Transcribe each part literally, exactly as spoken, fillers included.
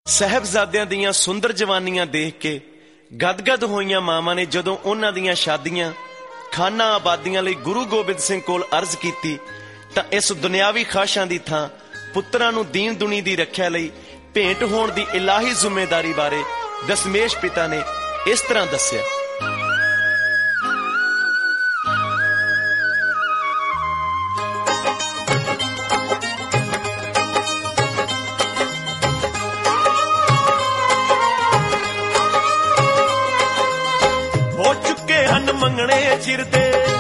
ਸਾਹਿਬਜ਼ਾਦਿਆਂ ਦੀਆਂ ਸੁੰਦਰ ਜਵਾਨੀਆਂ ਦੇਖ ਕੇ ਗਦਗਦ ਹੋਈਆਂ ਮਾਵਾਂ ਨੇ ਜਦੋਂ ਉਹਨਾਂ ਦੀਆਂ ਸ਼ਾਦੀਆਂ ਖਾਨਾ ਆਬਾਦੀਆਂ ਲਈ ਗੁਰੂ ਗੋਬਿੰਦ ਸਿੰਘ ਕੋਲ ਅਰਜ਼ ਕੀਤੀ ਤਾਂ ਇਸ ਦੁਨਿਆਵੀ ਖਾਸ਼ਾਂ ਦੀ ਥਾਂ ਪੁੱਤਰਾਂ ਨੂੰ ਦੀਨ ਦੁਨੀ ਦੀ ਰੱਖਿਆ ਲਈ ਭੇਂਟ ਹੋਣ ਦੀ ਇਲਾਹੀ ਜ਼ਿੰਮੇਵਾਰੀ ਬਾਰੇ ਦਸਮੇਸ਼ ਪਿਤਾ ਨੇ ਇਸ ਤਰ੍ਹਾਂ ਦੱਸਿਆ। ਮੰਗਣੇ ਚਿਰਦੇ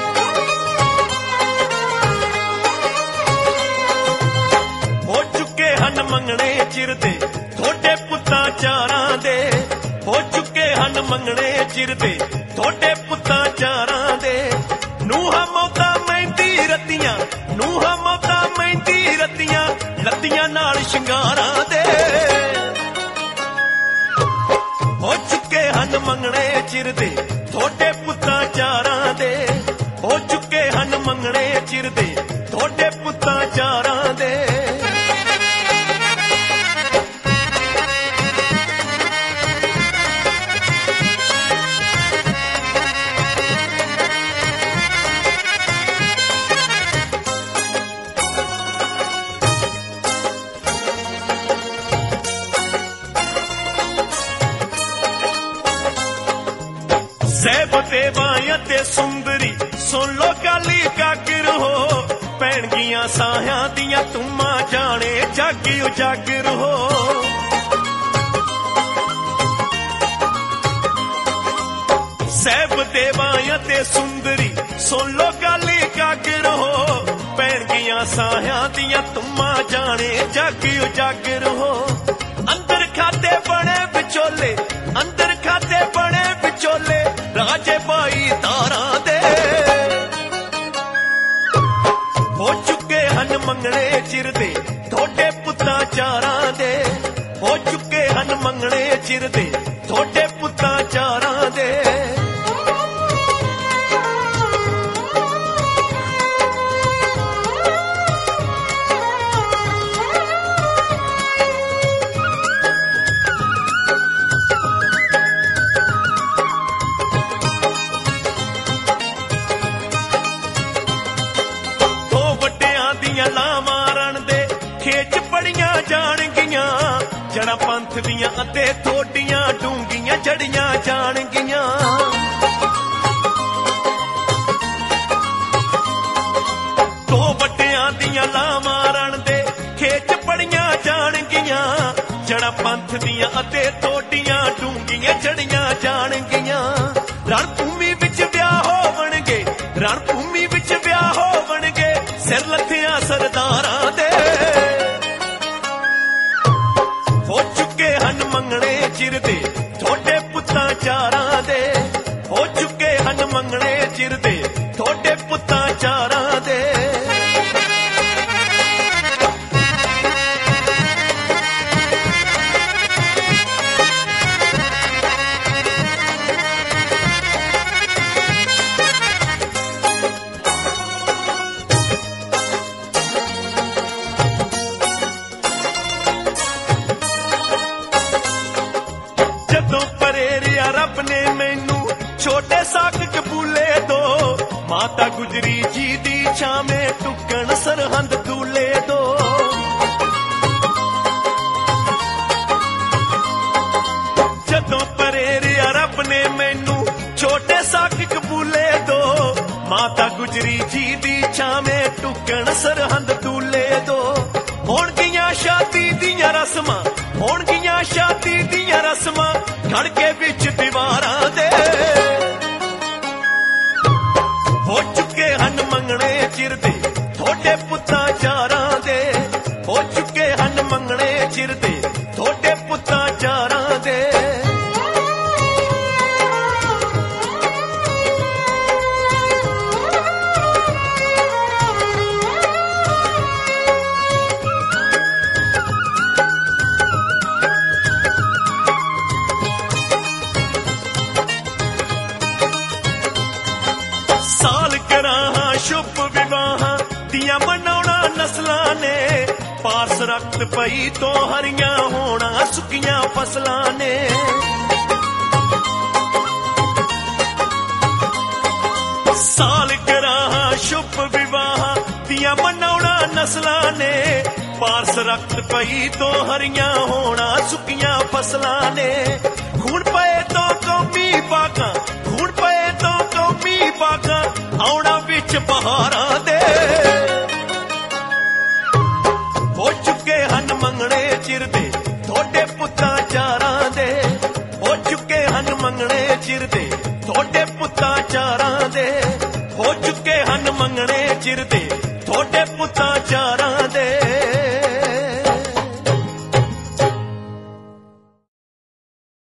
ਹੋ ਚੁੱਕੇ ਹਨ ਮੰਗਣੇ ਚਿਰਦੇ ਤੁਹਾਡੇ ਪੁੱਤਾਂ ਚਾਰਾਂ ਦੇ ਹੋ ਚੁੱਕੇ ਹਨ ਮੰਗਣੇ ਚਿਰਦੇ ਤੁਹਾਡੇ ਪੁੱਤਾਂ ਚਾਰਾਂ ਦੇ ਨੂੰਹਾਂ ਮੌਤਾਂ ਮਹਿੰਦੀ ਰਤੀਆਂ ਨੂੰਹਾਂ ਮੌਤਾਂ ਮਹਿੰਦੀ ਰਤੀਆਂ ਲੱਤੀਆਂ ਨਾਲ ਸ਼ਿੰਗਾਰਾਂ ਦੇ ਹੋ ਚੁੱਕੇ ਹਨ ਮੰਗਣੇ ਚਿਰਦੇ ਤੁਹਾਡੇ ਪੁੱਤਾਂ ਚਾਰਾਂ ਦੇ ਹੋ ਚੁੱਕੇ ਹਨ ਮੰਗਣੇ ਚਿਰਦੇ ਤੁਹਾਡੇ ਪੁੱਤਾਂ ਚਾਰਾਂ ਦੇ ਸਹਿਬ ਤੇ ਬਾਈਆਂ ਤੇ ਸੁੰਦਰੀ ਸੁਣ ਲੋ ਕਾਲੀ ਕਾਗਰ ਹੋ ਪੈਣਗੀਆਂ ਸਾਹਿਆਂ ਦੀਆਂ ਤੁਮਾਂ ਜਾਣੇ ਜੱਗ ਉਜਾਗਰ ਹੋ ਸਹਿਬ ਤੇ ਬਾਈਆਂ ਤੇ ਸੁੰਦਰੀ ਸੁਣ ਲੋ ਕਾਲੀ ਕਾਗਰ ਹੋ ਪੈਣਗੀਆਂ ਸਾਹਿਆਂ ਦੀਆਂ ਤੁਮਾਂ ਜਾਣੇ ਜੱਗ ਉਜਾਗਰ ਹੋ ਅੰਦਰ ਖਾਤੇ ਬਣੇ ਵਿਚੋਲੇ ਅੰਦਰ ਖਾਤੇ ਬਣੇ ਵਿਚੋਲੇ ਰਾਜੇ ਭਾਈ ਤਾਰਾਂ ਦੇ ਹੋ ਚੁੱਕੇ ਹਨ ਮੰਗਣੇ ਚਿਰਦੇ ਤੁਹਾਡੇ ਪੁੱਤਾਂ ਚਾਰਾਂ ਦੇ ਹੋ ਚੁੱਕੇ ਹਨ ਮੰਗਣੇ ਚਿਰਦੇ ਤੁਹਾਡੇ ਪੁੱਤਾਂ ਚਾਰਾਂ ਦੇ ਜੜਾਂ ਪੰਥ ਦੀਆਂ ਅਤੇ ਥੋਡੀਆਂ ਡੂੰਘੀਆਂ ਜੜੀਆਂ ਜਾਣਗੀਆਂ ਦੋ ਵੱਡਿਆਂ ਦੀਆਂ ਲਾਵਾਂ ਰਣ ਦੇ ਖੇਚ ਪੜੀਆਂ ਜਾਣਗੀਆਂ ਜੜਾਂ ਪੰਥ ਦੀਆਂ ਅਤੇ ਥੋਡੀਆਂ ਡੂੰਘੀਆਂ ਜੜੀਆਂ ਜਾਣਗੀਆਂ ਰਣ ਭੂਮੀ ਵਿੱਚ ਵਿਆਹ ਹੋਵਣਗੇ ਰਣ ਭੂਮੀ ਵਿੱਚ ਵਿਆਹ ਹੋਵਣਗੇ ਸਿਰ ਲੱਥਿਆਂ ਸਰਦਾਰਾਂ ਦੇ ਹੋ ਚੁੱਕੇ ਹਨ ਮੰਗਣੇ ਚਿਰਦੇ ਤੁਹਾਡੇ ਪੁੱਤਾਂ ਚਾਰਾਂ ਦੇ ਹੋ ਚੁੱਕੇ ਹਨ ਮੰਗਣੇ ਚਿਰਦੇ ਤੁਹਾਡੇ ਪੁੱਤਾਂ ਚਾਰਾਂ ਦੇ ਰੱਬ ਨੇ ਮੈਨੂੰ ਛੋਟੇ ਸਾਕ ਕਬੂਲੇ ਦੋ ਮਾਤਾ ਗੁਜਰੀ ਜੀ ਦੀ ਛਾਵੇਂ ਟੁੱਕਣ ਸਰਹੰਦ ਦੂਲੇ ਦੋ ਜਦੋਂ ਪਰੇਰਿਆ ਰੱਬ ਨੇ ਮੈਨੂੰ ਛੋਟੇ ਸਾਕ ਕਬੂਲੇ ਦੋ ਮਾਤਾ ਗੁਜਰੀ ਜੀ ਦੀ ਛਾਵੇਂ ਟੁੱਕਣ ਸਰਹੰਦ ਦੂਲੇ ਦੋ ਹੋਣਗੀਆਂ ਸ਼ਾਦੀ ਦੀਆਂ ਰਸਮਾਂ ਹੋਣਗੀਆਂ ਸ਼ਾਦੀ ਦੀਆਂ ਰਸਮਾਂ ਖੜਕੇ ਵਿੱਚ ਦੀਵਾਰਾਂ ਦੇ ਹੋ ਚੁੱਕੇ ਹਨ ਮੰਗਣੇ ਚਿਰਦੇ ਤੁਹਾਡੇ ਪੁੱਤਾਂ ਚਾਰਾਂ ਦੇ ਹੋ ਚੁੱਕੇ ਹਨ ਮੰਗਣੇ ਚਿਰਦੇ ਤੁਹਾਡੇ ਪੁੱਤਾਂ ਚਾਰਾਂ ਦੇ ਸ਼ੁਭ ਵਿਵਾਹਾਂ ਦੀਆਂ ਮਨਾਉਣਾ ਨਸਲਾਂ ਨੇ ਪਾਸ ਰਖਤ ਪਈ ਤੋਂ ਹਰੀਆਂ ਹੋਣਾ ਸੁੱਕੀਆਂ ਫਸਲਾਂ ਨੇ। ਸਾਲਗਿਰਾਹਾਂ ਸ਼ੁਭ ਵਿਵਾਹਾਂ ਦੀਆਂ ਮਨਾਉਣਾ ਨਸਲਾਂ ਨੇ। ਪਾਰਸ ਰਕਤ ਪਈ ਤੋਂ ਹਰੀਆਂ ਹੋਣਾ ਸੁੱਕੀਆਂ ਫਸਲਾਂ ਨੇ। ਖੂਨ ਪਏ ਤੋਂ ਕੌਮੀ ਬਾਗਾਂ, ਖੂਨ ਪਏ ਤੋਂ ਕੌਮੀ ਬਾਗਾਂ, ਆਉਣਾ ਵਿੱਚ ਬਹਾਰਾਂ ਦੇ। ਹੋ ਚੁੱਕੇ ਹਨ ਮੰਗਣੇ ਚਿਰਦੇ ਤੁਹਾਡੇ ਪੁੱਤਾਂ ਚਾਰਾਂ ਦੇ। ਹੋ ਚੁੱਕੇ ਹਨ ਮੰਗਣੇ ਚਿਰਦੇ ਤੁਹਾਡੇ ਪੁੱਤਾਂ ਚਾਰਾਂ ਦੇ। ਹੋ ਚੁੱਕੇ ਹਨ ਮੰਗਣੇ ਚਿਰਦੇ ਤੁਹਾਡੇ ਪੁੱਤਾਂ ਚਾਰਾਂ